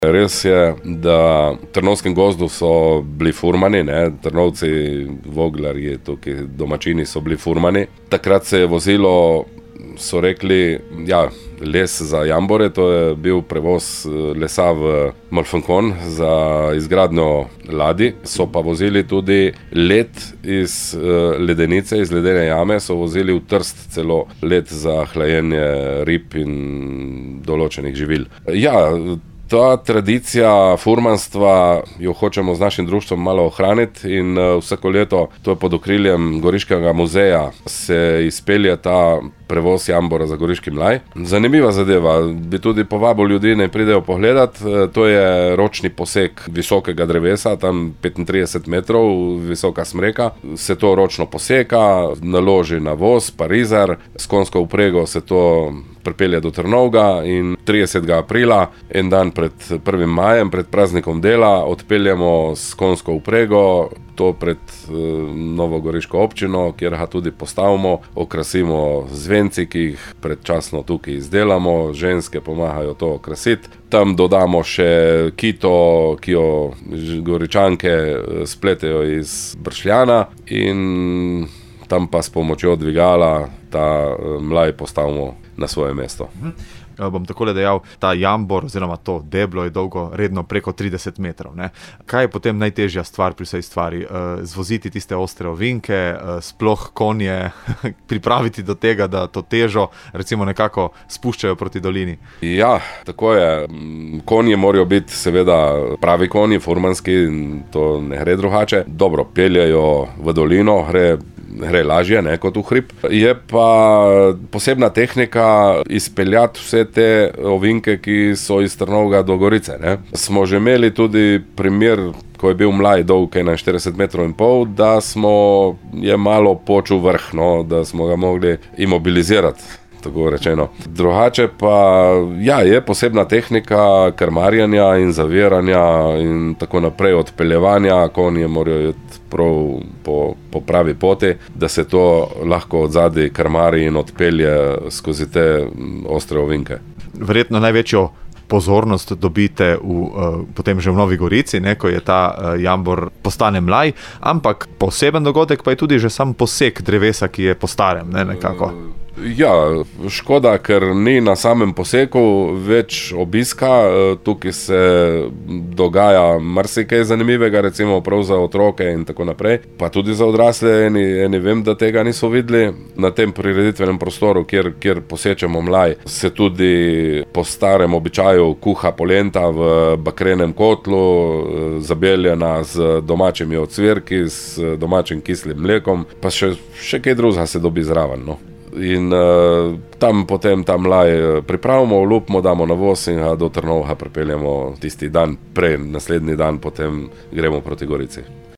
Res je, da v Trnovskem gozdu so bili furmani, Trnovci, Voglarji, tukaj domačini so bili furmani. Takrat se je vozilo, so rekli, les za jambore, to je bil prevoz lesa v Malfankon za izgradnjo ladij. So pa vozili tudi led iz ledenice, iz ledene jame, so vozili v Trst celo led za hlajenje rib in določenih živil. Ta tradicija furmanstva jo hočemo z našim društvom malo ohraniti in vsako leto, to je pod okriljem Goriškega muzeja, se izpelje ta prevoz jambora za Goriški mlaj. Zanimiva zadeva, bi tudi povabil ljudi, naj pridejo pogledat, to je ročni posek visokega drevesa, tam 35 metrov visoka smreka, se to ročno poseka, naloži na voz, parizar, s konjsko vprego se to pripelje do Trnovega in 30. aprila, en dan pred 1. majem, pred praznikom dela, odpeljemo s konjsko vprego, to pred novogoriško občino, kjer ga tudi postavimo, okrasimo z venci, ki jih predčasno tukaj izdelamo, ženske pomagajo to okrasiti. Tam dodamo še kito, ki jo Goričanke spletejo iz bršljana in tam pa s pomočjo dvigala ta mlaj postavimo na svoje mesto. Bom takole dejal, ta jambor oziroma to deblo je dolgo redno preko 30 metrov. Kaj je potem najtežja stvar pri vsej stvari? Zvoziti tiste ostre ovinke, sploh konje, pripraviti do tega, da to težo recimo nekako spuščajo proti dolini? Ja, tako je. Konji morajo biti seveda pravi konji, furmanski, to ne gre drugače. Dobro, peljajo v dolino, gre lažje, kot v hrib. Je pa posebna tehnika izpeljati vse te ovinke, ki so iz Trnovega do Gorice. Smo že imeli tudi primer, ko je bil mlaj dolg 41,5 metrov, da je malo počel vrh, da smo ga mogli imobilizirati, tako rečeno. Drugače pa, je posebna tehnika krmarjenja in zaviranja in tako naprej, odpeljevanja, konje morajo iti prav po pravi poti, da se to lahko odzadaj krmari in odpelje skozi te ostre ovinke. Verjetno največjo pozornost dobite potem že v Novi Gorici, ko je ta jambor postane mlaj, ampak poseben dogodek pa je tudi že sam posek drevesa, ki je po starem, nekako. Škoda, ker ni na samem poseku več obiska, tukaj se dogaja marsikaj zanimivega, recimo prav za otroke in tako naprej, pa tudi za odrasle, eni vem, da tega niso videli. Na tem prireditvenem prostoru, kjer posečemo mlaj, se tudi po starem običaju kuha polenta v bakrenem kotlu, zabeljena z domačimi ocvirki, z domačim kislim mlekom, pa še kaj drugega se dobi zraven. In tam potem ta mlaj pripravimo, olupimo, damo na voz in ga do Trnovega pripeljemo tisti dan prej, naslednji dan potem gremo proti Gorici.